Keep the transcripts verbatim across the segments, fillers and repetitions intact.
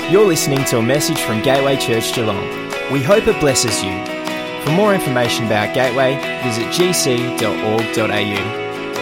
You're listening to a message from Gateway Church Geelong. We hope it blesses you. For more information about Gateway, visit g c dot org dot a u.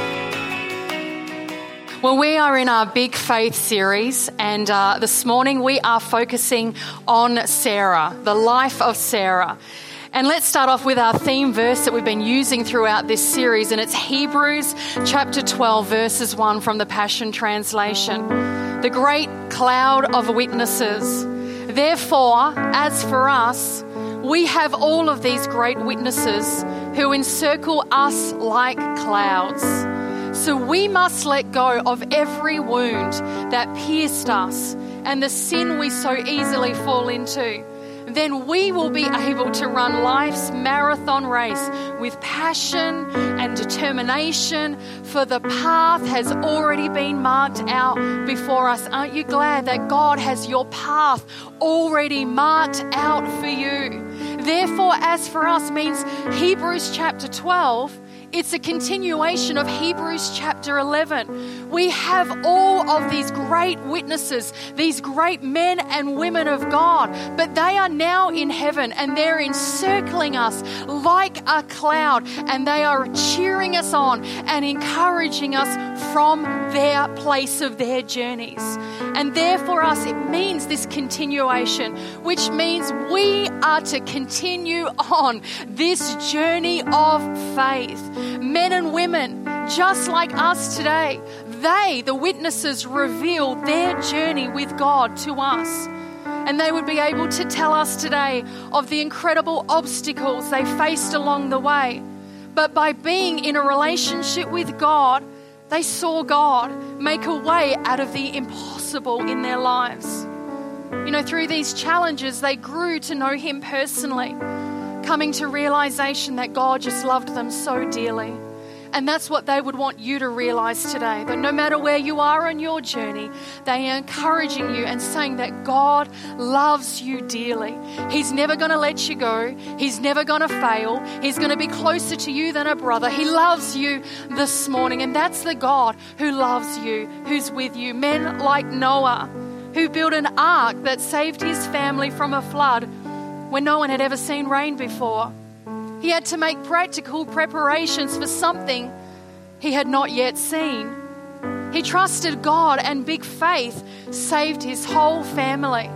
Well, we are in our Big Faith series, and uh, this morning we are focusing on Sarah, the life of Sarah. And let's start off with our theme verse that we've been using throughout this series, and it's Hebrews chapter twelve, verses one from the Passion Translation. The great cloud of witnesses. Therefore, as for us, we have all of these great witnesses who encircle us like clouds. So we must let go of every wound that pierced us and the sin we so easily fall into. Then we will be able to run life's marathon race with passion and determination, for the path has already been marked out before us. Aren't you glad that God has your path already marked out for you? Therefore, as for us means Hebrews chapter twelve. It's a continuation of Hebrews chapter eleven. We have all of these great witnesses, these great men and women of God, but they are now in heaven and they're encircling us like a cloud, and they are cheering us on and encouraging us from their place of their journeys. And therefore us, it means this continuation, which means we are to continue on this journey of faith. Men and women, just like us today, they, the witnesses, reveal their journey with God to us. And they would be able to tell us today of the incredible obstacles they faced along the way. But by being in a relationship with God, they saw God make a way out of the impossible in their lives. You know, through these challenges, they grew to know Him personally, coming to realization that God just loved them so dearly. And that's what they would want you to realize today, that no matter where you are on your journey, they are encouraging you and saying that God loves you dearly. He's never going to let you go. He's never going to fail. He's going to be closer to you than a brother. He loves you this morning, and that's the God who loves you, who's with you. Men like Noah, who built an ark that saved his family from a flood when no one had ever seen rain before. He had to make practical preparations for something he had not yet seen. He trusted God, and big faith saved his whole family.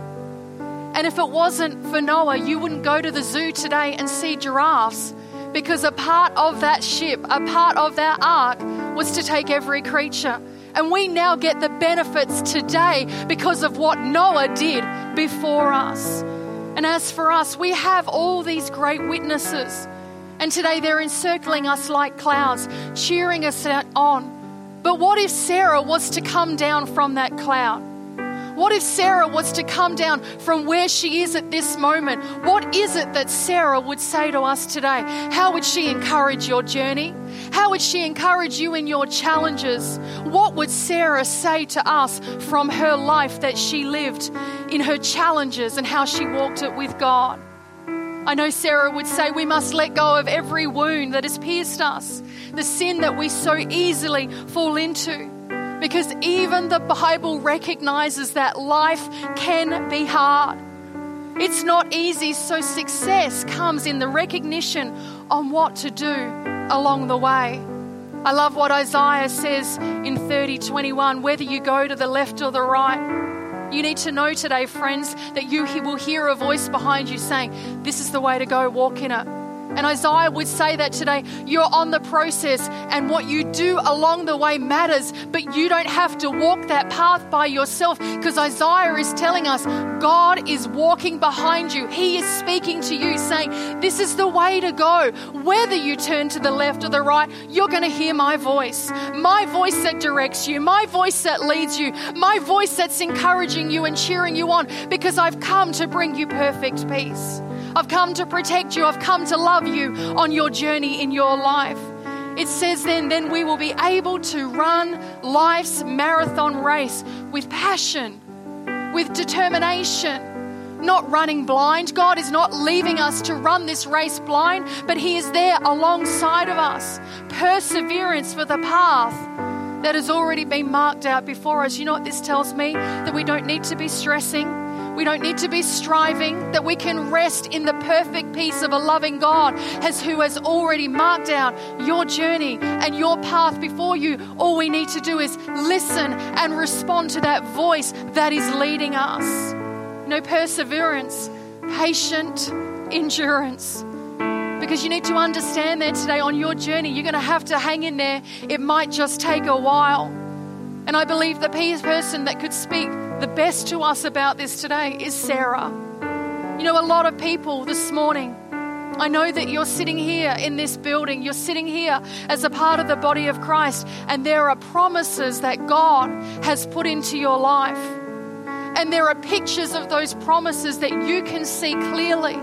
And if it wasn't for Noah, you wouldn't go to the zoo today and see giraffes, because a part of that ship, a part of that ark, was to take every creature. And we now get the benefits today because of what Noah did before us. And as for us, we have all these great witnesses. And today they're encircling us like clouds, cheering us on. But what if Sarah was to come down from that cloud? What if Sarah was to come down from where she is at this moment? What is it that Sarah would say to us today? How would she encourage your journey? How would she encourage you in your challenges? What would Sarah say to us from her life that she lived in her challenges and how she walked it with God? I know Sarah would say we must let go of every wound that has pierced us, the sin that we so easily fall into, because even the Bible recognizes that life can be hard. It's not easy, so success comes in the recognition on what to do along the way. I love what Isaiah says in thirty twenty-one, whether you go to the left or the right. You need to know today, friends, that you will hear a voice behind you saying, this is the way to go, walk in it. And Isaiah would say that today, you're on the process, and what you do along the way matters, but you don't have to walk that path by yourself, because Isaiah is telling us God is walking behind you. He is speaking to you saying, this is the way to go. Whether you turn to the left or the right, you're going to hear my voice. My voice that directs you, my voice that leads you, my voice that's encouraging you and cheering you on, because I've come to bring you perfect peace. I've come to protect you. I've come to love you on your journey in your life. It says then, then we will be able to run life's marathon race with passion, with determination, not running blind. God is not leaving us to run this race blind, but He is there alongside of us. Perseverance for the path that has already been marked out before us. You know what this tells me? That we don't need to be stressing. We don't need to be striving, that we can rest in the perfect peace of a loving God as who has already marked out your journey and your path before you. All we need to do is listen and respond to that voice that is leading us. No perseverance, patient endurance. Because you need to understand that today on your journey, you're going to have to hang in there. It might just take a while. And I believe the person that could speak the best to us about this today is Sarah. You know, a lot of people this morning, I know that you're sitting here in this building, you're sitting here as a part of the body of Christ, and there are promises that God has put into your life. And there are pictures of those promises that you can see clearly.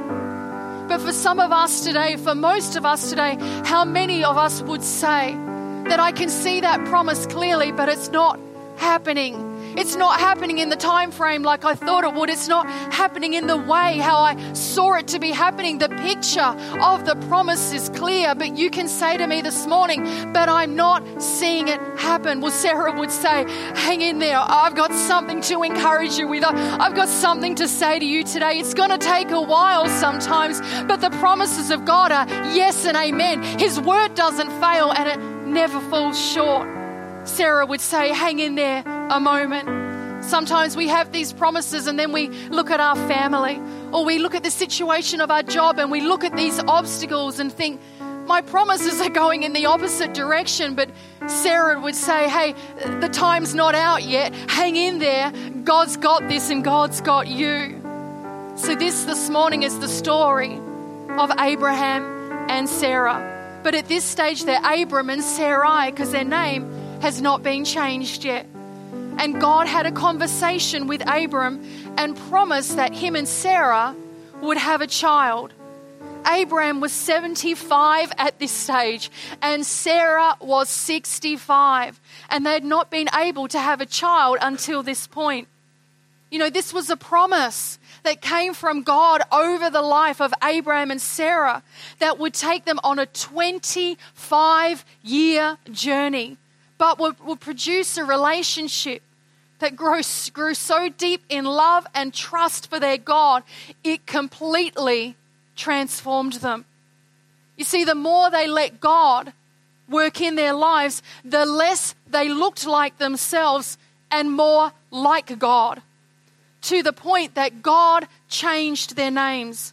But for some of us today, for most of us today, how many of us would say that I can see that promise clearly, but it's not happening? It's not happening in the time frame like I thought it would. It's not happening in the way how I saw it to be happening. The picture of the promise is clear, but you can say to me this morning, but I'm not seeing it happen. Well, Sarah would say, hang in there. I've got something to encourage you with. I've got something to say to you today. It's going to take a while sometimes, but the promises of God are yes and amen. His word doesn't fail and it never falls short. Sarah would say, hang in there a moment. Sometimes we have these promises and then we look at our family, or we look at the situation of our job and we look at these obstacles and think, my promises are going in the opposite direction. But Sarah would say, hey, the time's not out yet. Hang in there. God's got this and God's got you. So this this morning is the story of Abraham and Sarah. But at this stage, they're Abram and Sarai because their name has not been changed yet. And God had a conversation with Abram and promised that him and Sarah would have a child. Abram was seventy-five at this stage and Sarah was sixty-five, and they had not been able to have a child until this point. You know, this was a promise that came from God over the life of Abraham and Sarah that would take them on a twenty-five year journey, but would, would produce a relationship that grew, grew so deep in love and trust for their God, it completely transformed them. You see, the more they let God work in their lives, the less they looked like themselves and more like God, to the point that God changed their names.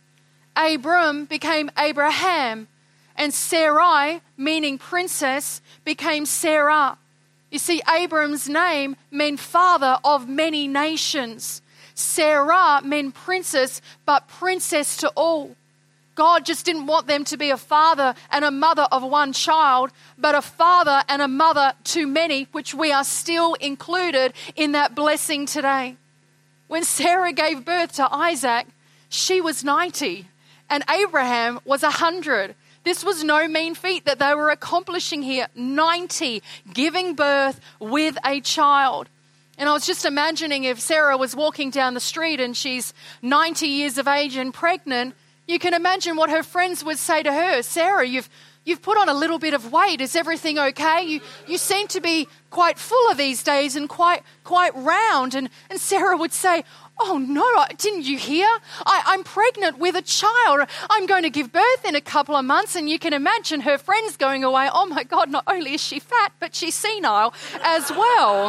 Abram became Abraham, and Sarai, meaning princess, became Sarah. You see, Abram's name meant father of many nations. Sarah meant princess, but princess to all. God just didn't want them to be a father and a mother of one child, but a father and a mother to many, which we are still included in that blessing today. When Sarah gave birth to Isaac, she was ninety and Abraham was one hundred. This was no mean feat that they were accomplishing here. ninety, giving birth with a child. And I was just imagining if Sarah was walking down the street and she's ninety years of age and pregnant, you can imagine what her friends would say to her. Sarah, you've you've put on a little bit of weight. Is everything okay? You you seem to be quite fuller these days and quite quite round. And, and Sarah would say, oh no, didn't you hear? I, I'm pregnant with a child. I'm going to give birth in a couple of months. And you can imagine her friends going away, oh my God, not only is she fat, but she's senile as well.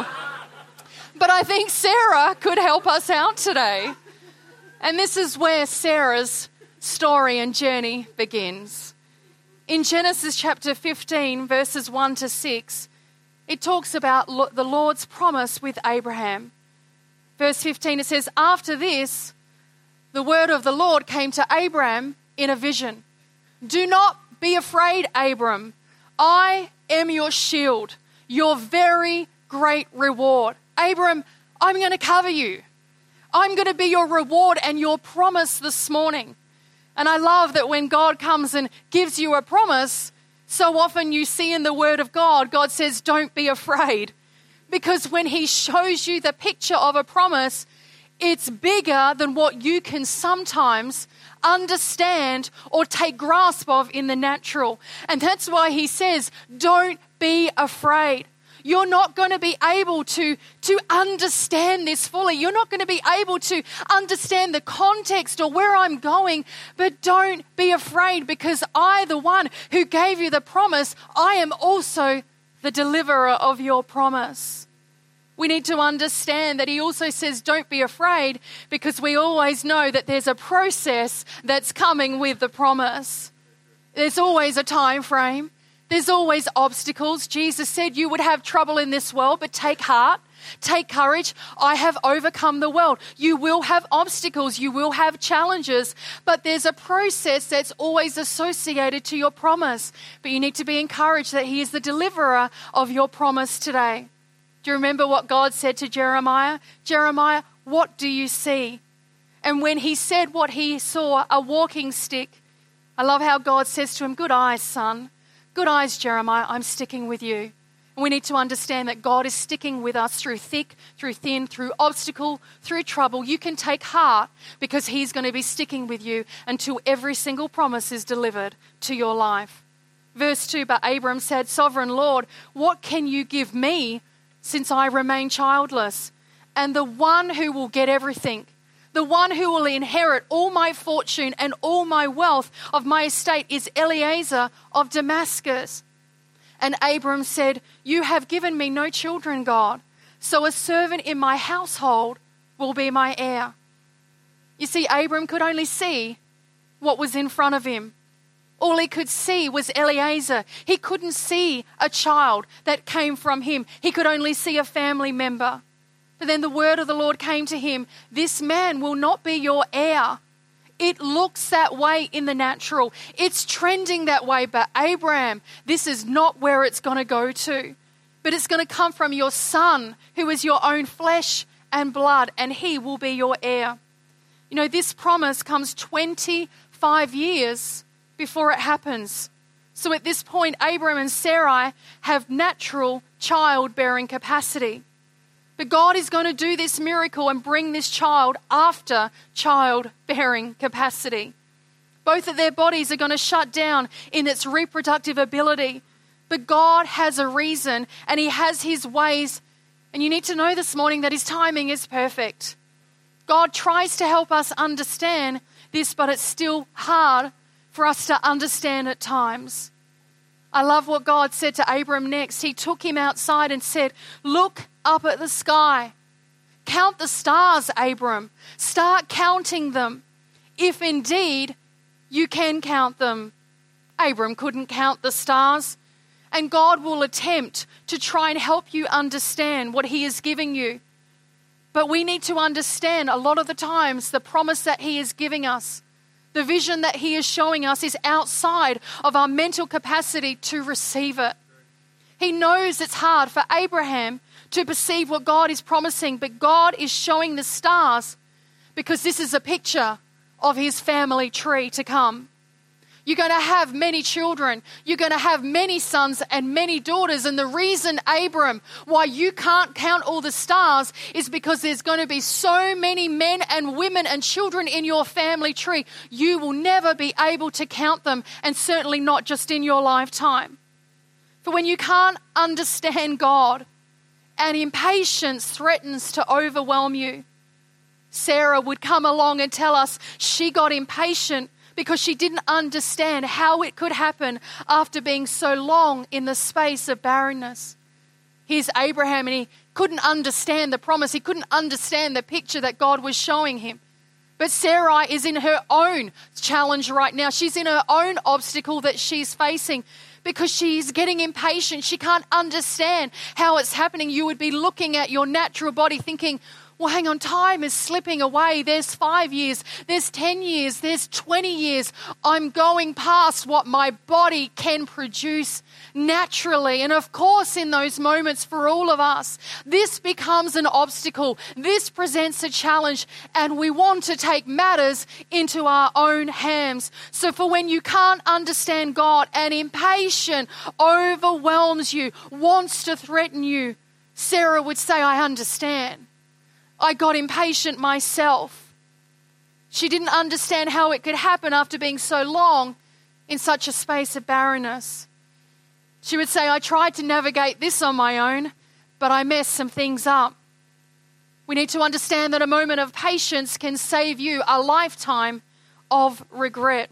But I think Sarah could help us out today. And this is where Sarah's story and journey begins. In Genesis chapter fifteen, verses one to six, it talks about lo- the Lord's promise with Abraham. Verse fifteen, it says, after this, the word of the Lord came to Abraham in a vision. Do not be afraid, Abram. I am your shield, your very great reward. Abram, I'm going to cover you. I'm going to be your reward and your promise this morning. And I love that when God comes and gives you a promise, so often you see in the word of God, God says, don't be afraid. Because when he shows you the picture of a promise, it's bigger than what you can sometimes understand or take grasp of in the natural. And that's why he says, don't be afraid. You're not going to be able to, to understand this fully. You're not going to be able to understand the context or where I'm going, but don't be afraid, because I, the one who gave you the promise, I am also the deliverer of your promise. We need to understand that he also says, don't be afraid, because we always know that there's a process that's coming with the promise. There's always a time frame. There's always obstacles. Jesus said you would have trouble in this world, but take heart, take courage. I have overcome the world. You will have obstacles. You will have challenges, but there's a process that's always associated to your promise. But you need to be encouraged that he is the deliverer of your promise today. Do you remember what God said to Jeremiah? Jeremiah, what do you see? And when he said what he saw, a walking stick, I love how God says to him, good eyes, son. Good eyes, Jeremiah, I'm sticking with you. And we need to understand that God is sticking with us through thick, through thin, through obstacle, through trouble. You can take heart, because he's going to be sticking with you until every single promise is delivered to your life. Verse two, but Abram said, Sovereign Lord, what can you give me since I remain childless? And the one who will get everything, the one who will inherit all my fortune and all my wealth of my estate is Eliezer of Damascus. And Abram said, you have given me no children, God, so a servant in my household will be my heir. You see, Abram could only see what was in front of him. All he could see was Eliezer. He couldn't see a child that came from him. He could only see a family member. But then the word of the Lord came to him, this man will not be your heir. It looks that way in the natural. It's trending that way, but Abraham, this is not where it's going to go to. But it's going to come from your son, who is your own flesh and blood, and he will be your heir. You know, this promise comes twenty-five years before it happens. So at this point, Abraham and Sarai have natural childbearing capacity. But God is going to do this miracle and bring this child after childbearing capacity. Both of their bodies are going to shut down in its reproductive ability. But God has a reason, and he has his ways. And you need to know this morning that his timing is perfect. God tries to help us understand this, but it's still hard for us to understand at times. I love what God said to Abram next. He took him outside and said, look up at the sky. Count the stars, Abram. Start counting them. If indeed you can count them. Abram couldn't count the stars. And God will attempt to try and help you understand what he is giving you. But we need to understand a lot of the times the promise that he is giving us, the vision that he is showing us, is outside of our mental capacity to receive it. He knows it's hard for Abraham to perceive what God is promising, but God is showing the stars because this is a picture of his family tree to come. You're going to have many children. You're going to have many sons and many daughters. And the reason, Abram, why you can't count all the stars is because there's going to be so many men and women and children in your family tree. You will never be able to count them, and certainly not just in your lifetime. For when you can't understand God and impatience threatens to overwhelm you, Sarah would come along and tell us she got impatient because she didn't understand how it could happen after being so long in the space of barrenness. Here's Abraham, and he couldn't understand the promise. He couldn't understand the picture that God was showing him. But Sarai is in her own challenge right now. She's in her own obstacle that she's facing because she's getting impatient. She can't understand how it's happening. You would be looking at your natural body thinking, well, hang on, time is slipping away. There's five years, there's ten years, there's twenty years. I'm going past what my body can produce naturally. And of course, in those moments for all of us, this becomes an obstacle. This presents a challenge, and we want to take matters into our own hands. So for when you can't understand God and impatient overwhelms you, wants to threaten you, Sarah would say, I understand. I got impatient myself. She didn't understand how it could happen after being so long in such a space of barrenness. She would say, I tried to navigate this on my own, but I messed some things up. We need to understand that a moment of patience can save you a lifetime of regret.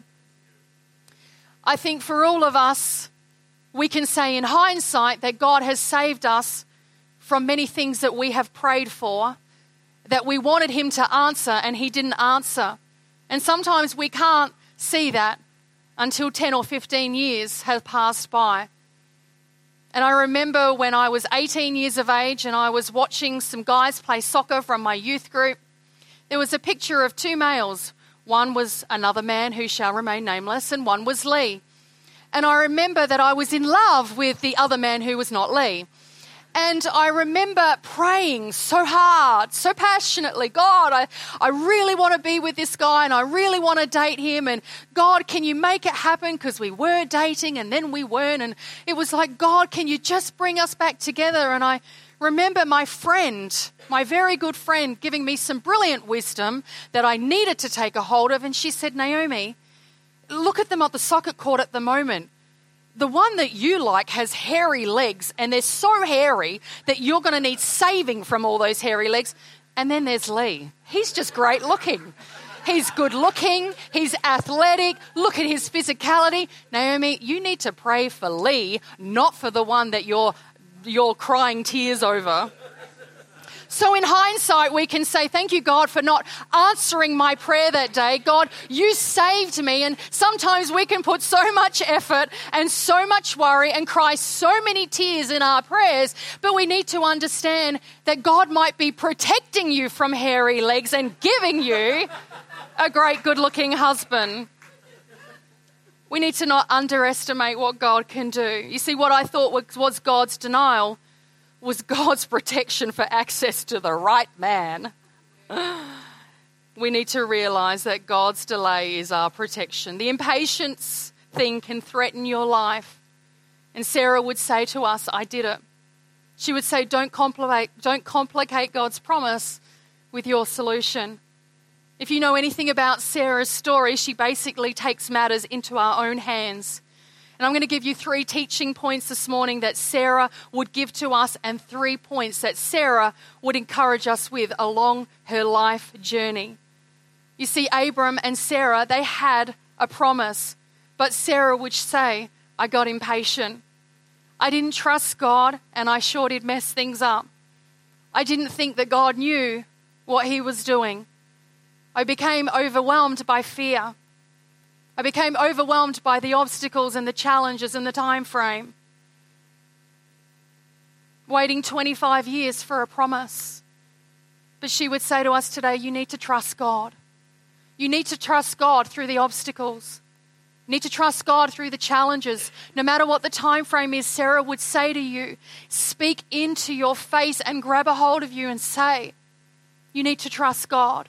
I think for all of us, we can say in hindsight that God has saved us from many things that we have prayed for, that we wanted him to answer and he didn't answer. And sometimes we can't see that until ten or fifteen years have passed by. And I remember when I was eighteen years of age and I was watching some guys play soccer from my youth group, there was a picture of two males. One was another man who shall remain nameless, and one was Lee. And I remember that I was in love with the other man who was not Lee. And I remember praying so hard, so passionately, God, I, I really want to be with this guy and I really want to date him. And God, can you make it happen? Because we were dating and then we weren't. And it was like, God, can you just bring us back together? And I remember my friend, my very good friend, giving me some brilliant wisdom that I needed to take a hold of. And she said, Naomi, look at them at the soccer court at the moment. The one that you like has hairy legs, and they're so hairy that you're going to need saving from all those hairy legs. And then there's Lee. He's just great looking. He's good looking. He's athletic. Look at his physicality. Naomi, you need to pray for Lee, not for the one that you're, you're crying tears over. So in hindsight, we can say, thank you, God, for not answering my prayer that day. God, you saved me. And sometimes we can put so much effort and so much worry and cry so many tears in our prayers, but we need to understand that God might be protecting you from hairy legs and giving you a great, good-looking husband. We need to not underestimate what God can do. You see, what I thought was God's denial was God's protection for access to the right man. We need to realize that God's delay is our protection. The impatience thing can threaten your life. And Sarah would say to us, I did it. She would say, don't complicate, don't complicate God's promise with your solution. If you know anything about Sarah's story, she basically takes matters into our own hands. And I'm going to give you three teaching points this morning that Sarah would give to us and three points that Sarah would encourage us with along her life journey. You see, Abram and Sarah, they had a promise, but Sarah would say, I got impatient. I didn't trust God, and I sure did mess things up. I didn't think that God knew what he was doing. I became overwhelmed by fear. I became overwhelmed by the obstacles and the challenges and the time frame. Waiting twenty-five years for a promise. But she would say to us today, you need to trust God. You need to trust God through the obstacles. You need to trust God through the challenges. No matter what the time frame is, Sarah would say to you, speak into your face and grab a hold of you and say, you need to trust God.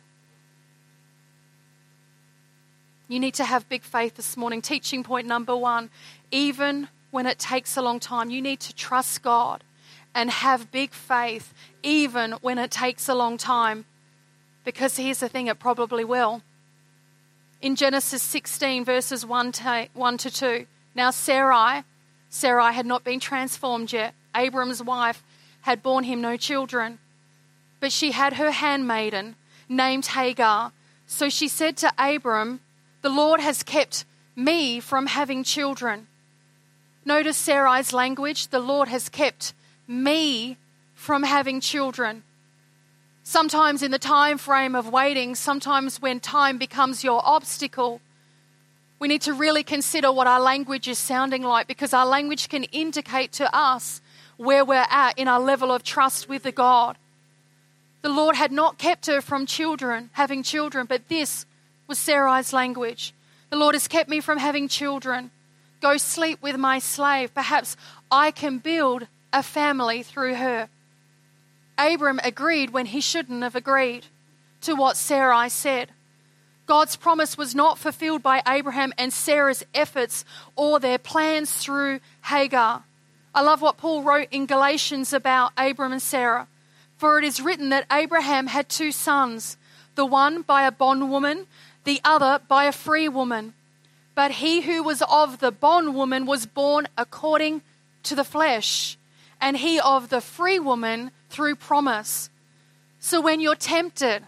You need to have big faith this morning. Teaching point number one, even when it takes a long time, you need to trust God and have big faith, even when it takes a long time. Because here's the thing, it probably will. In Genesis sixteen, verses one to two, now Sarai, Sarai had not been transformed yet. Abram's wife had borne him no children, but she had her handmaiden named Hagar. So she said to Abram, the Lord has kept me from having children. Notice Sarai's language. The Lord has kept me from having children. Sometimes in the time frame of waiting, sometimes when time becomes your obstacle, we need to really consider what our language is sounding like, because our language can indicate to us where we're at in our level of trust with the God. The Lord had not kept her from children, having children, but this was Sarai's language. The Lord has kept me from having children. Go sleep with my slave. Perhaps I can build a family through her. Abram agreed when he shouldn't have agreed to what Sarai said. God's promise was not fulfilled by Abraham and Sarah's efforts or their plans through Hagar. I love what Paul wrote in Galatians about Abram and Sarah. For it is written that Abraham had two sons, the one by a bondwoman, the other by a free woman. But he who was of the bondwoman was born according to the flesh, and he of the free woman through promise. So when you're tempted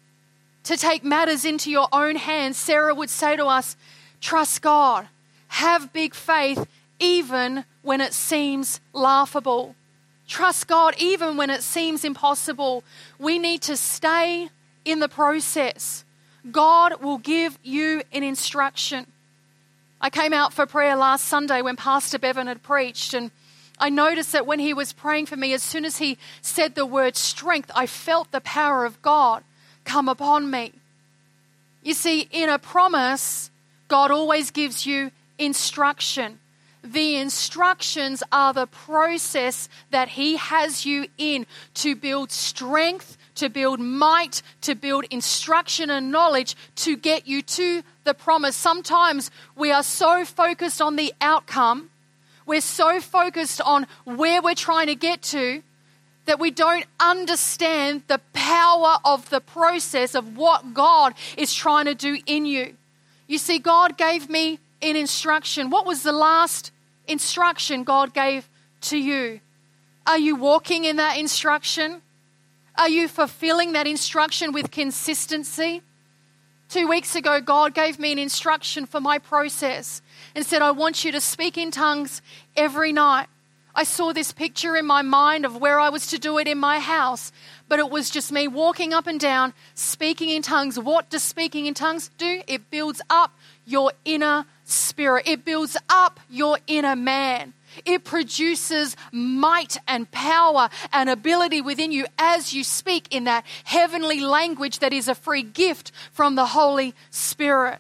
to take matters into your own hands, Sarah would say to us, trust God, have big faith even when it seems laughable. Trust God even when it seems impossible. We need to stay in the process. God will give you an instruction. I came out for prayer last Sunday when Pastor Bevan had preached, and I noticed that when he was praying for me, as soon as he said the word strength, I felt the power of God come upon me. You see, in a promise, God always gives you instruction. The instructions are the process that he has you in to build strength, to build might, to build instruction and knowledge to get you to the promise. Sometimes we are so focused on the outcome, we're so focused on where we're trying to get to, that we don't understand the power of the process of what God is trying to do in you. You see, God gave me an instruction. What was the last instruction God gave to you? Are you walking in that instruction? Are you fulfilling that instruction with consistency? Two weeks ago, God gave me an instruction for my process and said, I want you to speak in tongues every night. I saw this picture in my mind of where I was to do it in my house, but it was just me walking up and down, speaking in tongues. What does speaking in tongues do? It builds up your inner spirit. It builds up your inner man. It produces might and power and ability within you as you speak in that heavenly language that is a free gift from the Holy Spirit.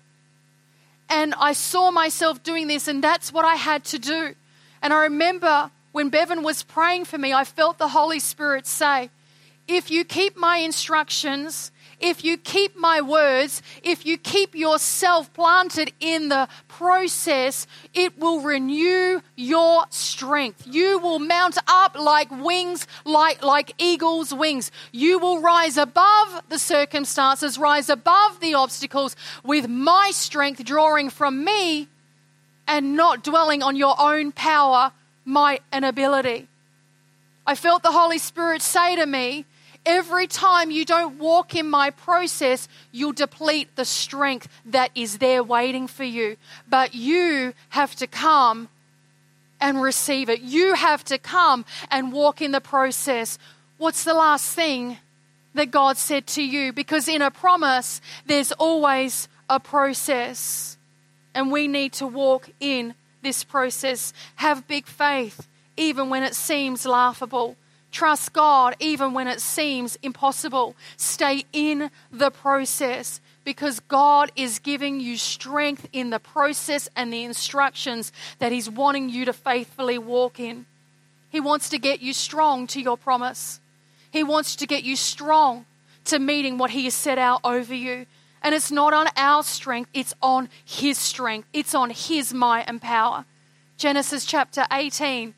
And I saw myself doing this, and that's what I had to do. And I remember when Bevan was praying for me, I felt the Holy Spirit say, if you keep my instructions, if you keep my words, if you keep yourself planted in the process, it will renew your strength. You will mount up like wings, like, like eagle's wings. You will rise above the circumstances, rise above the obstacles with my strength drawing from me and not dwelling on your own power, might, and ability. I felt the Holy Spirit say to me, every time you don't walk in my process, you'll deplete the strength that is there waiting for you. But you have to come and receive it. You have to come and walk in the process. What's the last thing that God said to you? Because in a promise, there's always a process. And we need to walk in this process. Have big faith, even when it seems laughable. Trust God even when it seems impossible. Stay in the process because God is giving you strength in the process and the instructions that He's wanting you to faithfully walk in. He wants to get you strong to your promise. He wants to get you strong to meeting what He has set out over you. And it's not on our strength, it's on His strength. It's on His might and power. Genesis chapter eighteen.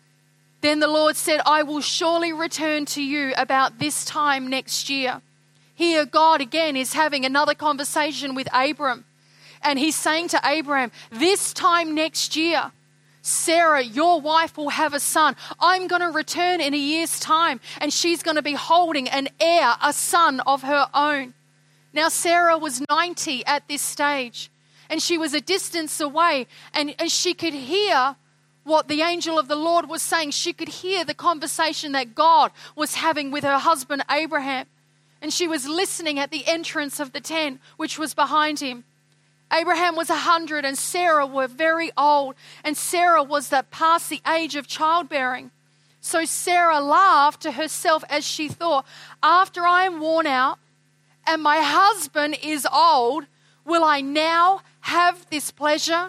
Then the Lord said, I will surely return to you about this time next year. Here God again is having another conversation with Abram. And He's saying to Abram, this time next year, Sarah, your wife, will have a son. I'm going to return in a year's time, and she's going to be holding an heir, a son of her own. Now, Sarah was ninety at this stage, and she was a distance away, and, and she could hear what the angel of the Lord was saying. She could hear the conversation that God was having with her husband Abraham. And she was listening at the entrance of the tent, which was behind him. Abraham was a hundred and Sarah were very old. And Sarah was that past the age of childbearing. So Sarah laughed to herself as she thought, after I am worn out and my husband is old, will I now have this pleasure?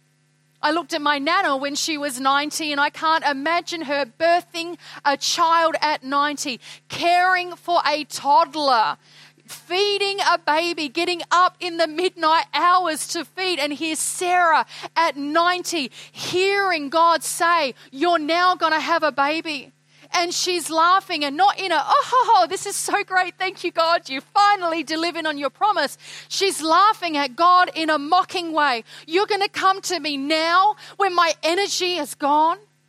I looked at my nana when she was ninety, and I can't imagine her birthing a child at ninety, caring for a toddler, feeding a baby, getting up in the midnight hours to feed. And here's Sarah at ninety, hearing God say, you're now going to have a baby. And she's laughing, and not in a, oh, this is so great, thank you, God, you finally delivered on your promise. She's laughing at God in a mocking way. You're going to come to me now when my energy is gone?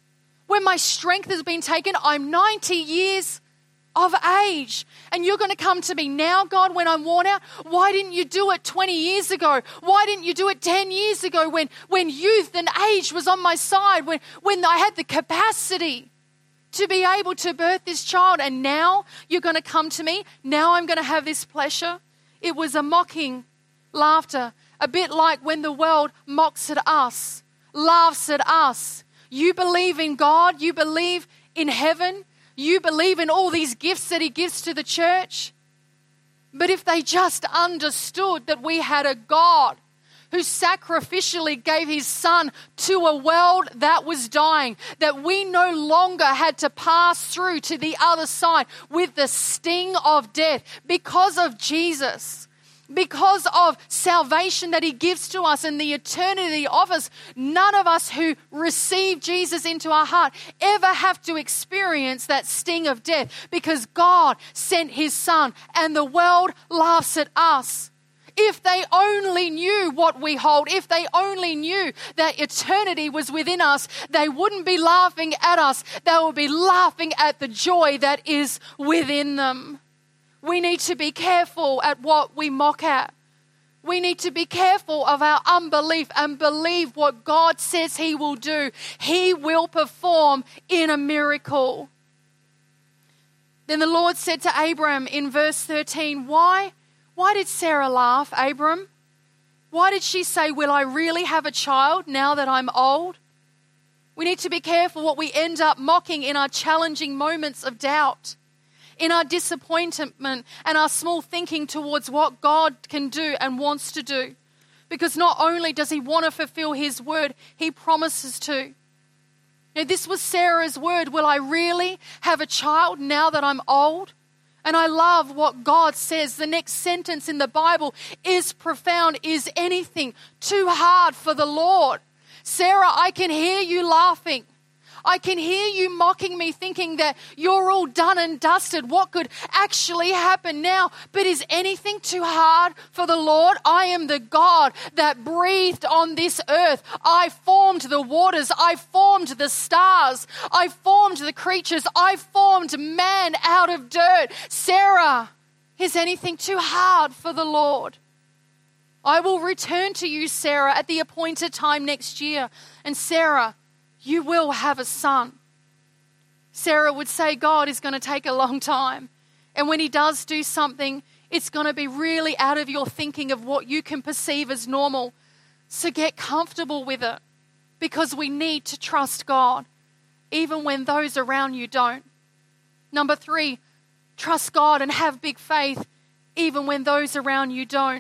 when my strength has been taken. I'm ninety years of age. And you're going to come to me now, God, when I'm worn out? Why didn't you do it twenty years ago? Why didn't you do it ten years ago when, when youth and age was on my side, when, when I had the capacity to be able to birth this child? And now you're going to come to me? Now I'm going to have this pleasure? It was a mocking laughter, a bit like when the world mocks at us, laughs at us. You believe in God, you believe in heaven, you believe in all these gifts that he gives to the church. But if they just understood that we had a God who sacrificially gave his son to a world that was dying, that we no longer had to pass through to the other side with the sting of death because of Jesus, because of salvation that he gives to us and the eternity of us, none of us who receive Jesus into our heart ever have to experience that sting of death, because God sent his son and the world laughs at us. If they only knew what we hold, if they only knew that eternity was within us, they wouldn't be laughing at us. They would be laughing at the joy that is within them. We need to be careful at what we mock at. We need to be careful of our unbelief and believe what God says he will do. He will perform in a miracle. Then the Lord said to Abram in verse thirteen, Why? Why did Sarah laugh, Abram? Why did she say, will I really have a child now that I'm old? We need to be careful what we end up mocking in our challenging moments of doubt, in our disappointment and our small thinking towards what God can do and wants to do. Because not only does he want to fulfill his word, he promises to. Now, this was Sarah's word, will I really have a child now that I'm old? And I love what God says. The next sentence in the Bible is profound. Is anything too hard for the Lord? Sarah, I can hear you laughing. I can hear you mocking me, thinking that you're all done and dusted. What could actually happen now? But is anything too hard for the Lord? I am the God that breathed on this earth. I formed the waters. I formed the stars. I formed the creatures. I formed man out of dirt. Sarah, is anything too hard for the Lord? I will return to you, Sarah, at the appointed time next year. And Sarah, you will have a son. Sarah would say, God is going to take a long time. And when he does do something, it's going to be really out of your thinking of what you can perceive as normal. So get comfortable with it, because we need to trust God, even when those around you don't. Number three, trust God and have big faith, even when those around you don't.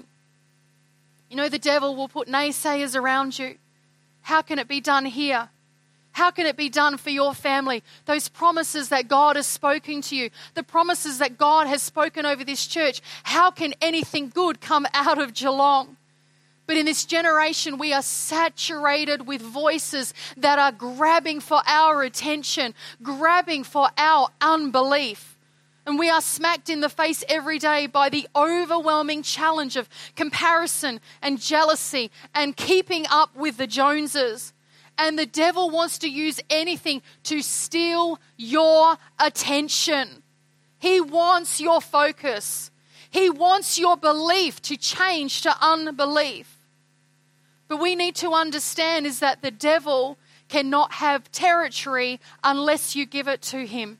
You know, the devil will put naysayers around you. How can it be done here? How can it be done for your family? Those promises that God has spoken to you, the promises that God has spoken over this church. How can anything good come out of Geelong? But in this generation, we are saturated with voices that are grabbing for our attention, grabbing for our unbelief. And we are smacked in the face every day by the overwhelming challenge of comparison and jealousy and keeping up with the Joneses. And the devil wants to use anything to steal your attention. He wants your focus. He wants your belief to change to unbelief. But we need to understand is that the devil cannot have territory unless you give it to him.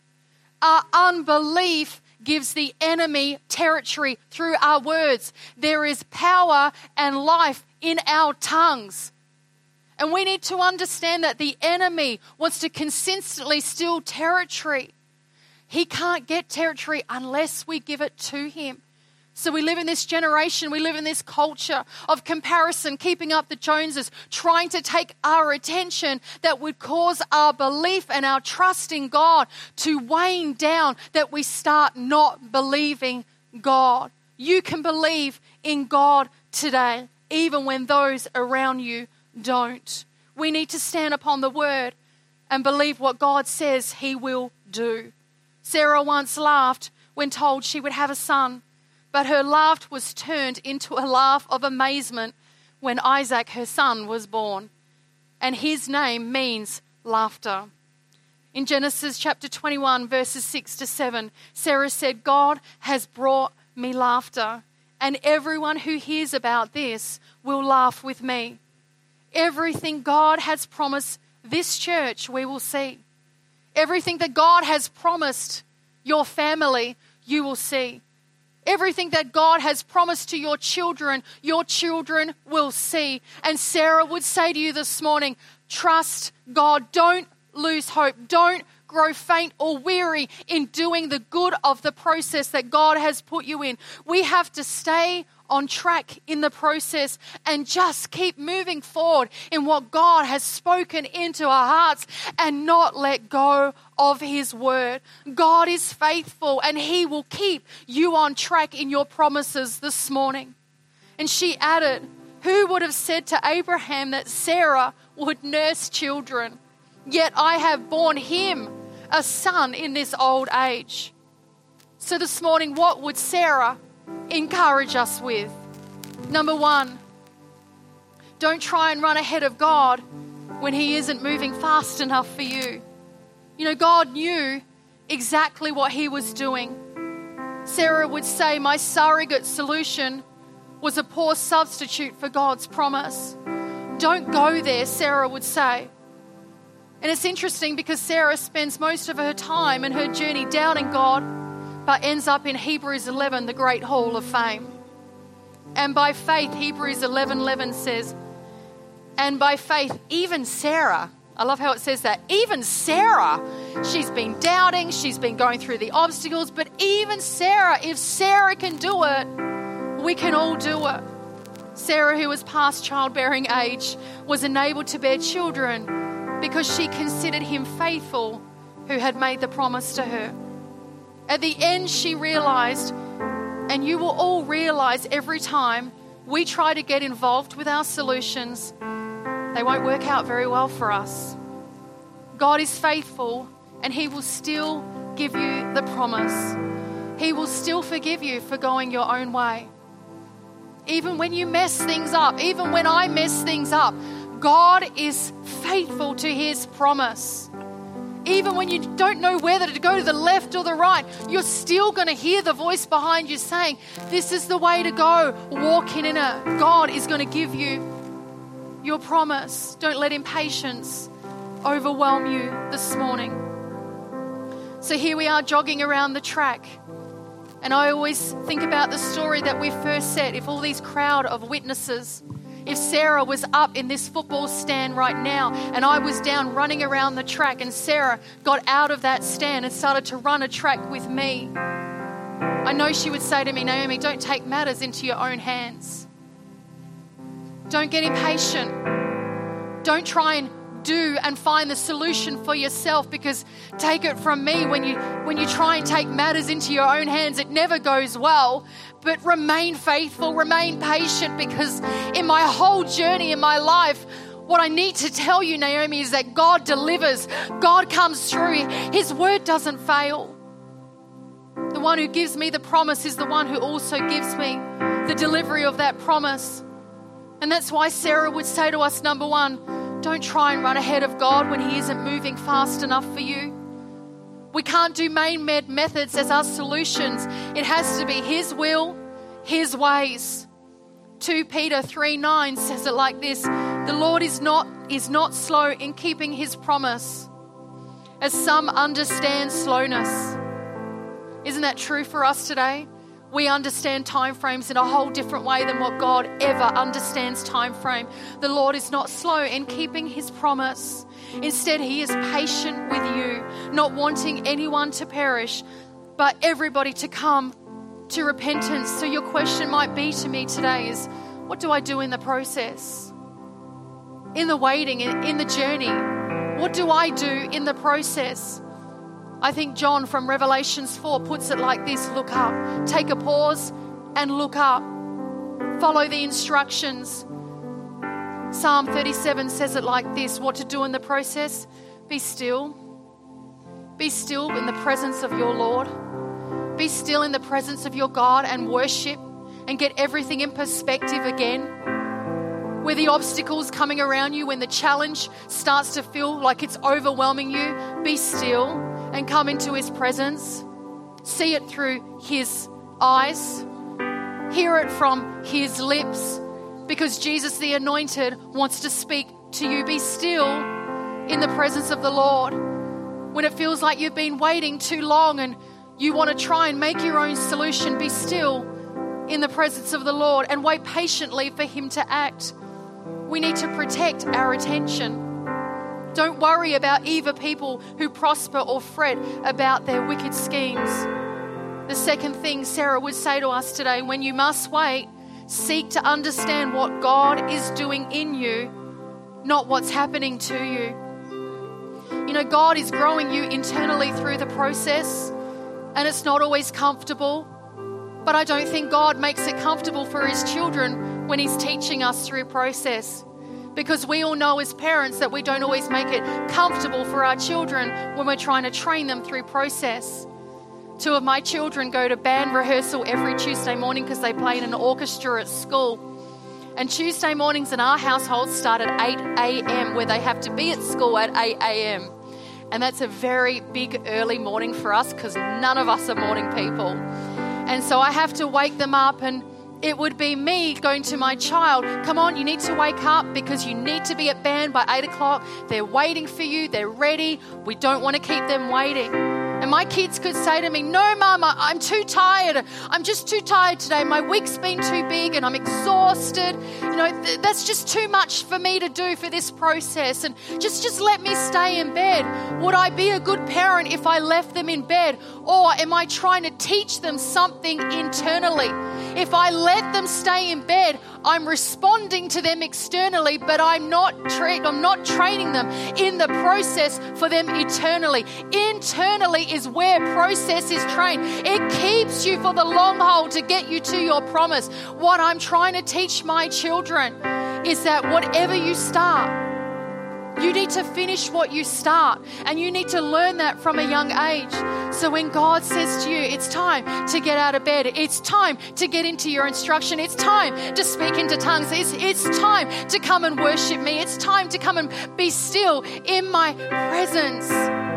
Our unbelief gives the enemy territory through our words. There is power and life in our tongues. And we need to understand that the enemy wants to consistently steal territory. He can't get territory unless we give it to him. So we live in this generation, we live in this culture of comparison, keeping up the Joneses, trying to take our attention that would cause our belief and our trust in God to wane down, that we start not believing God. You can believe in God today, even when those around you don't. We need to stand upon the word and believe what God says he will do. Sarah once laughed when told she would have a son, but her laugh was turned into a laugh of amazement when Isaac, her son, was born. And his name means laughter. In Genesis chapter twenty-one, verses six to seven, Sarah said, God has brought me laughter, and everyone who hears about this will laugh with me. Everything God has promised this church, we will see. Everything that God has promised your family, you will see. Everything that God has promised to your children, your children will see. And Sarah would say to you this morning, trust God. Don't lose hope. Don't grow faint or weary in doing the good of the process that God has put you in. We have to stay on track in the process and just keep moving forward in what God has spoken into our hearts and not let go of his word. God is faithful and he will keep you on track in your promises this morning. And she added, who would have said to Abraham that Sarah would nurse children? Yet I have borne him a son in this old age. So this morning, what would Sarah encourage us with? Number one, don't try and run ahead of God when he isn't moving fast enough for you. You know, God knew exactly what he was doing. Sarah would say, my surrogate solution was a poor substitute for God's promise. Don't go there, Sarah would say. And it's interesting because Sarah spends most of her time and her journey doubting God, but ends up in Hebrews eleven, the great hall of fame. And by faith, Hebrews eleven eleven says, and by faith, even Sarah, I love how it says that, even Sarah, she's been doubting, she's been going through the obstacles, but even Sarah, if Sarah can do it, we can all do it. Sarah, who was past childbearing age, was enabled to bear children because she considered him faithful who had made the promise to her. At the end, she realized, and you will all realize every time we try to get involved with our solutions, they won't work out very well for us. God is faithful and he will still give you the promise. He will still forgive you for going your own way. Even when you mess things up, even when I mess things up, God is faithful to his promise. Even when you don't know whether to go to the left or the right, you're still going to hear the voice behind you saying, this is the way to go. Walk in it. God is going to give you your promise. Don't let impatience overwhelm you this morning. So here we are jogging around the track. And I always think about the story that we first set. If all these crowd of witnesses, if Sarah was up in this football stand right now and I was down running around the track and Sarah got out of that stand and started to run a track with me, I know she would say to me, Naomi, don't take matters into your own hands. Don't get impatient. Don't try and do and find the solution for yourself, because take it from me, when you when you try and take matters into your own hands, it never goes well. But remain faithful, remain patient, because in my whole journey in my life, what I need to tell you, Naomi, is that God delivers. God comes through. His word doesn't fail. The one who gives me the promise is the one who also gives me the delivery of that promise. And that's why Sarah would say to us, number one, don't try and run ahead of God when he isn't moving fast enough for you. We can't do man-made methods as our solutions. It has to be his will, his ways. Second Peter three nine says it like this: the Lord is not, is not slow in keeping his promise, as some understand slowness. Isn't that true for us today? We understand time frames in a whole different way than what God ever understands time frame. The Lord is not slow in keeping his promise. Instead, he is patient with you, not wanting anyone to perish, but everybody to come to repentance. So your question might be to me today is, what do I do in the process? In the waiting, in, in the journey? What do I do in the process? I think John from Revelations four puts it like this: look up. Take a pause and look up. Follow the instructions. Psalm thirty-seven says it like this: what to do in the process? Be still. Be still in the presence of your Lord. Be still in the presence of your God and worship and get everything in perspective again. With the obstacles coming around you, when the challenge starts to feel like it's overwhelming you, be still and come into his presence. See it through his eyes. Hear it from his lips, because Jesus the Anointed wants to speak to you. Be still in the presence of the Lord. When it feels like you've been waiting too long and you want to try and make your own solution, be still in the presence of the Lord and wait patiently for him to act. We need to protect our attention. Don't worry about either people who prosper or fret about their wicked schemes. The second thing Sarah would say to us today, when you must wait, seek to understand what God is doing in you, not what's happening to you. You know, God is growing you internally through the process, and it's not always comfortable. But I don't think God makes it comfortable for his children when he's teaching us through process. Because we all know as parents that we don't always make it comfortable for our children when we're trying to train them through process. Two of my children go to band rehearsal every Tuesday morning because they play in an orchestra at school. And Tuesday mornings in our household start at eight a.m. where they have to be at school at eight a.m. And that's a very big early morning for us because none of us are morning people. And so I have to wake them up, and it would be me going to my child, come on, you need to wake up because you need to be at band by eight o'clock. They're waiting for you. They're ready. We don't want to keep them waiting. And my kids could say to me, no, Mama, I'm too tired. I'm just too tired today. My week's been too big and I'm exhausted. You know, th- that's just too much for me to do for this process. And just, just let me stay in bed. Would I be a good parent if I left them in bed? Or am I trying to teach them something internally? If I let them stay in bed, I'm responding to them externally, but I'm not tra- I'm not training them in the process for them eternally. Internally is where process is trained. It keeps you for the long haul to get you to your promise. What I'm trying to teach my children is that whatever you start, you need to finish what you start, and you need to learn that from a young age. So when God says to you, it's time to get out of bed, it's time to get into your instruction, it's time to speak into tongues, it's, it's time to come and worship me, it's time to come and be still in my presence.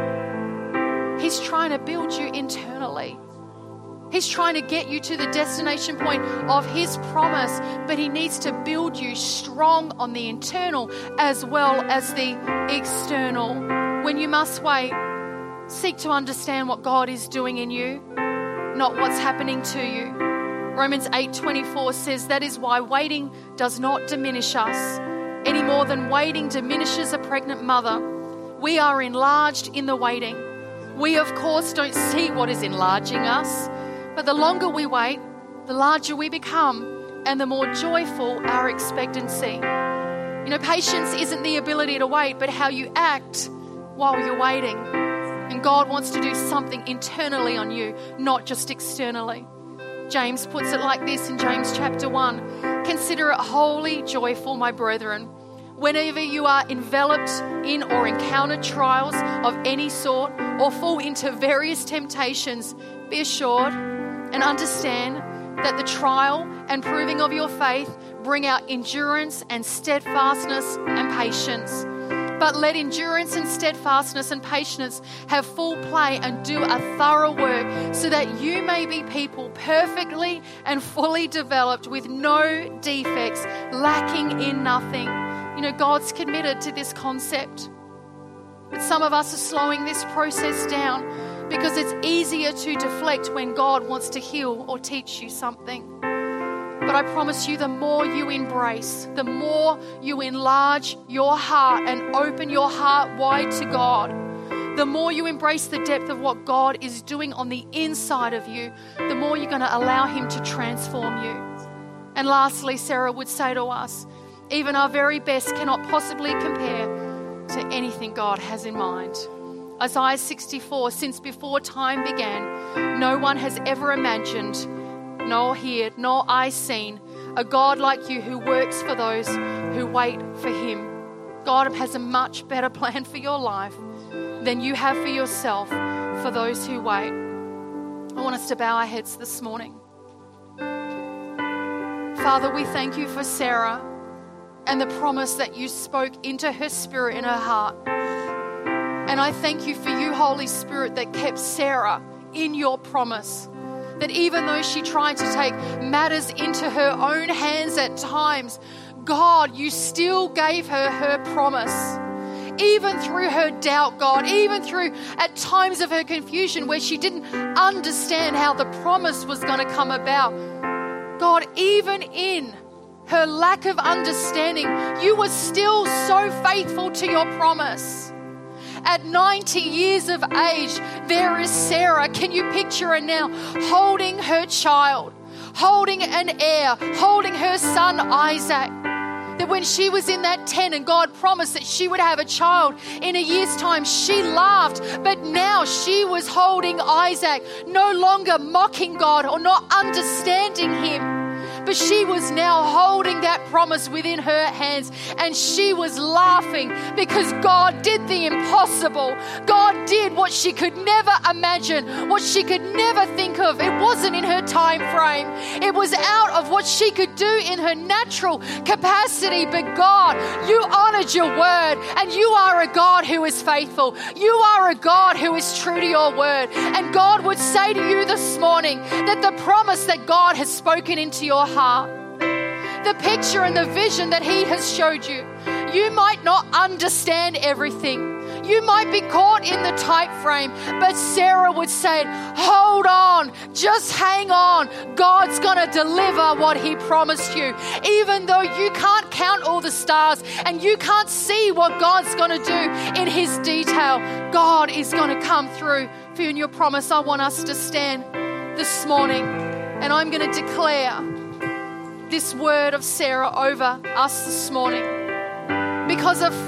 He's trying to build you internally. He's trying to get you to the destination point of his promise, but he needs to build you strong on the internal as well as the external. When you must wait, seek to understand what God is doing in you, not what's happening to you. Romans eight twenty-four says that is why waiting does not diminish us any more than waiting diminishes a pregnant mother. We are enlarged in the waiting. We, of course, don't see what is enlarging us, but the longer we wait, the larger we become and the more joyful our expectancy. You know, patience isn't the ability to wait, but how you act while you're waiting. And God wants to do something internally on you, not just externally. James puts it like this in James chapter one. Consider it wholly joyful, my brethren, whenever you are enveloped in or encounter trials of any sort or fall into various temptations. Be assured and understand that the trial and proving of your faith bring out endurance and steadfastness and patience. But let endurance and steadfastness and patience have full play and do a thorough work, so that you may be people perfectly and fully developed with no defects, lacking in nothing. You know, God's committed to this concept. But some of us are slowing this process down because it's easier to deflect when God wants to heal or teach you something. But I promise you, the more you embrace, the more you enlarge your heart and open your heart wide to God, the more you embrace the depth of what God is doing on the inside of you, the more you're going to allow him to transform you. And lastly, Sarah would say to us, even our very best cannot possibly compare to anything God has in mind. Isaiah sixty-four, since before time began, no one has ever imagined, nor heard, nor eye seen a God like you who works for those who wait for him. God has a much better plan for your life than you have for yourself for those who wait. I want us to bow our heads this morning. Father, we thank you for Sarah and the promise that you spoke into her spirit and her heart. And I thank you for you, Holy Spirit, that kept Sarah in your promise. That even though she tried to take matters into her own hands at times, God, you still gave her her promise. Even through her doubt, God, even through at times of her confusion where she didn't understand how the promise was going to come about. God, even in her lack of understanding, you were still so faithful to your promise. At ninety years of age, there is Sarah. Can you picture her now holding her child, holding an heir, holding her son Isaac? That when she was in that tent and God promised that she would have a child in a year's time, she laughed. But now she was holding Isaac, no longer mocking God or not understanding him. But she was now holding that promise within her hands, and she was laughing because God did the impossible. God did what she could never imagine, what she could never think of. It wasn't in her time frame. It was out of what she could do in her natural capacity. But God, you honored your word, and you are a God who is faithful. You are a God who is true to your word. And God would say to you this morning that the promise that God has spoken into your heart, the picture and the vision that he has showed you, you might not understand everything. You might be caught in the time frame, but Sarah would say, hold on, just hang on. God's going to deliver what he promised you. Even though you can't count all the stars and you can't see what God's going to do in his detail, God is going to come through for you in your promise. I want us to stand this morning, and I'm going to declare this word of Sarah over us this morning. Because of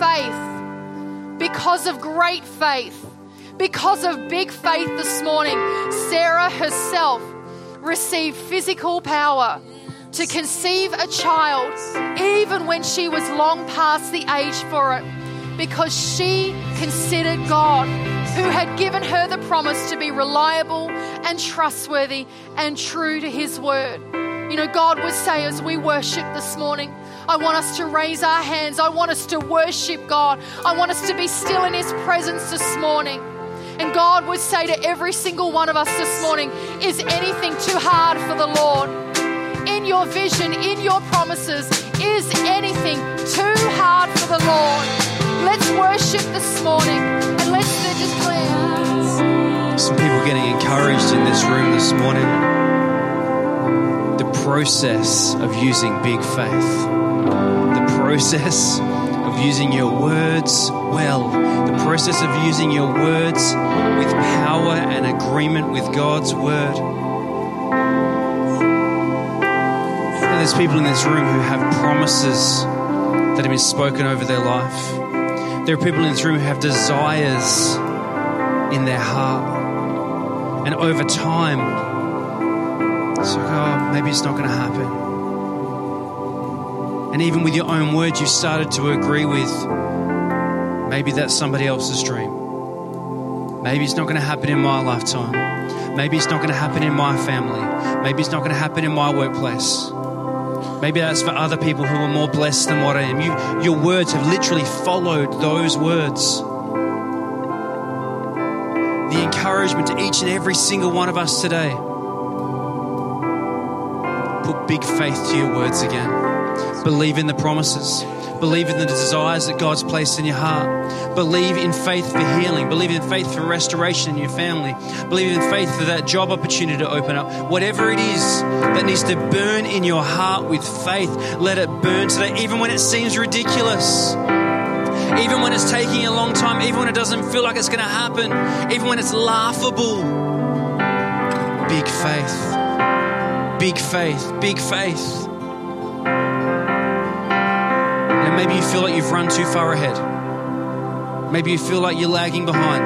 faith, because of great faith, because of big faith this morning, Sarah herself received physical power to conceive a child even when she was long past the age for it, because she considered God, who had given her the promise, to be reliable and trustworthy and true to his word. You know, God would say as we worship this morning, I want us to raise our hands. I want us to worship God. I want us to be still in his presence this morning. And God would say to every single one of us this morning, is anything too hard for the Lord? In your vision, in your promises, is anything too hard for the Lord? Let's worship this morning and let's declare. Some people getting encouraged in this room this morning. The process of using big faith, the process of using your words well, the process of using your words with power and agreement with God's word. And there's people in this room who have promises that have been spoken over their life. There are people in this room who have desires in their heart, and over time, it's like, oh, maybe it's not going to happen. And even with your own words, you started to agree with, maybe that's somebody else's dream. Maybe it's not going to happen in my lifetime. Maybe it's not going to happen in my family. Maybe it's not going to happen in my workplace. Maybe that's for other people who are more blessed than what I am. You, your words have literally followed those words. The encouragement to each and every single one of us today, put big faith to your words again. Believe in the promises. Believe in the desires that God's placed in your heart. Believe in faith for healing. Believe in faith for restoration in your family. Believe in faith for that job opportunity to open up. Whatever it is that needs to burn in your heart with faith, let it burn today, even when it seems ridiculous. Even when it's taking a long time, even when it doesn't feel like it's going to happen, even when it's laughable. Big faith. Big faith, big faith. And maybe you feel like you've run too far ahead. Maybe you feel like you're lagging behind.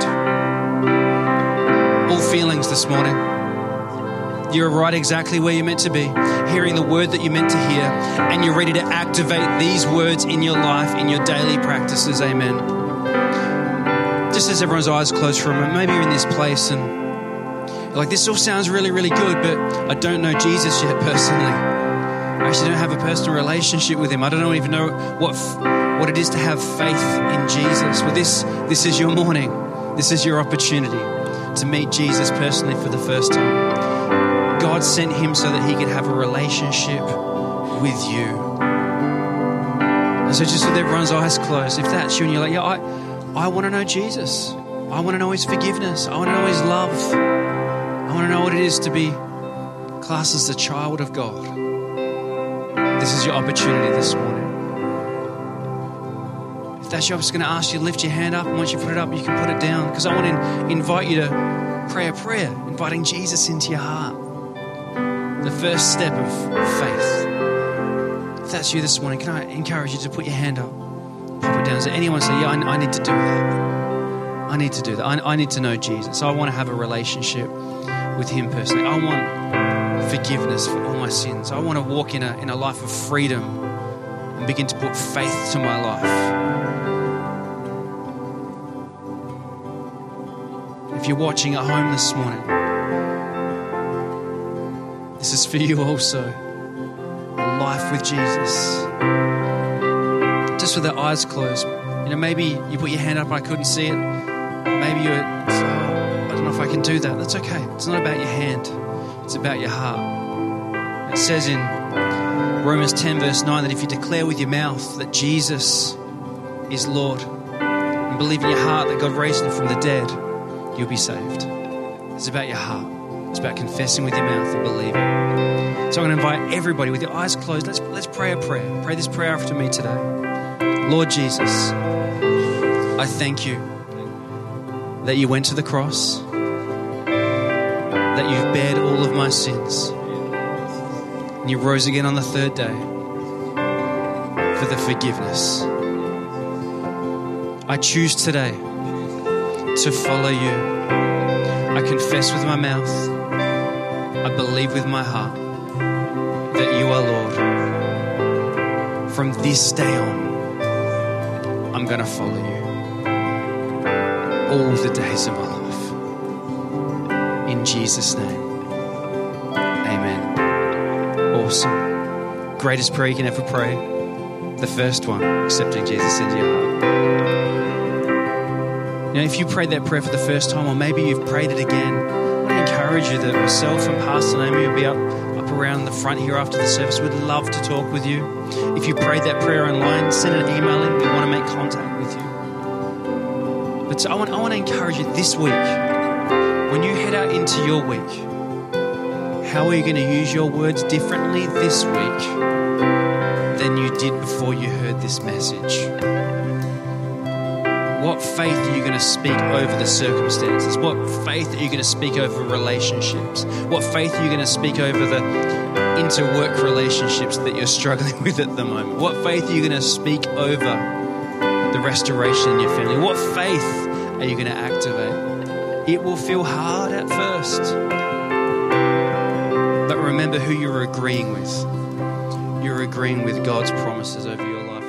All feelings this morning. You're right exactly where you're meant to be, hearing the word that you're meant to hear, and you're ready to activate these words in your life, in your daily practices. Amen. Just as everyone's eyes closed for a moment, maybe you're in this place and like, this all sounds really, really good, but I don't know Jesus yet personally. I actually don't have a personal relationship with him. I don't even know what what it is to have faith in Jesus. Well, this this is your morning. This is your opportunity to meet Jesus personally for the first time. God sent him so that he could have a relationship with you. And so just with everyone's eyes closed, if that's you and you're like, yeah, I, I want to know Jesus. I want to know his forgiveness. I want to know his love. I want to know what it is to be classed as the child of God. This is your opportunity this morning. If that's you, I'm just going to ask you to lift your hand up, and once you put it up, you can put it down, because I want to invite you to pray a prayer, inviting Jesus into your heart. The first step of faith. If that's you this morning, can I encourage you to put your hand up, pop it down? Does anyone say, yeah, I, I need to do that. I need to do that. I, I need to know Jesus. I want to have a relationship with him personally. I want forgiveness for all my sins. I want to walk in a, in a life of freedom and begin to put faith to my life. If you're watching at home this morning, this is for you also. A life with Jesus. Just with the eyes closed. You know, maybe you put your hand up and I couldn't see it. Maybe you're, oh, I don't know if I can do that. That's okay. It's not about your hand. It's about your heart. It says in Romans ten verse nine that if you declare with your mouth that Jesus is Lord and believe in your heart that God raised him from the dead, you'll be saved. It's about your heart. It's about confessing with your mouth and believing. So I'm going to invite everybody with your eyes closed. Let's let's pray a prayer. Pray this prayer after me today. Lord Jesus, I thank you that you went to the cross, that you've bared all of my sins, and you rose again on the third day for the forgiveness. I choose today to follow you. I confess with my mouth, I believe with my heart that you are Lord. From this day on, I'm going to follow you all the days of my life. In Jesus' name, amen. Awesome. Greatest prayer you can ever pray. The first one, accepting Jesus into your heart. You know, if you prayed that prayer for the first time, or maybe you've prayed it again, I want to encourage you that myself and Pastor Naomi will be up, up around the front here after the service. We'd love to talk with you. If you prayed that prayer online, send an email in. We want to make contact with you. But so I want, I want to encourage you this week, when you head out into your week, how are you going to use your words differently this week than you did before you heard this message? What faith are you going to speak over the circumstances? What faith are you going to speak over relationships? What faith are you going to speak over the inter-work relationships that you're struggling with at the moment? What faith are you going to speak over the restoration in your family? What faith are you going to activate? It will feel hard at first, but remember who you're agreeing with. You're agreeing with God's promises over your life.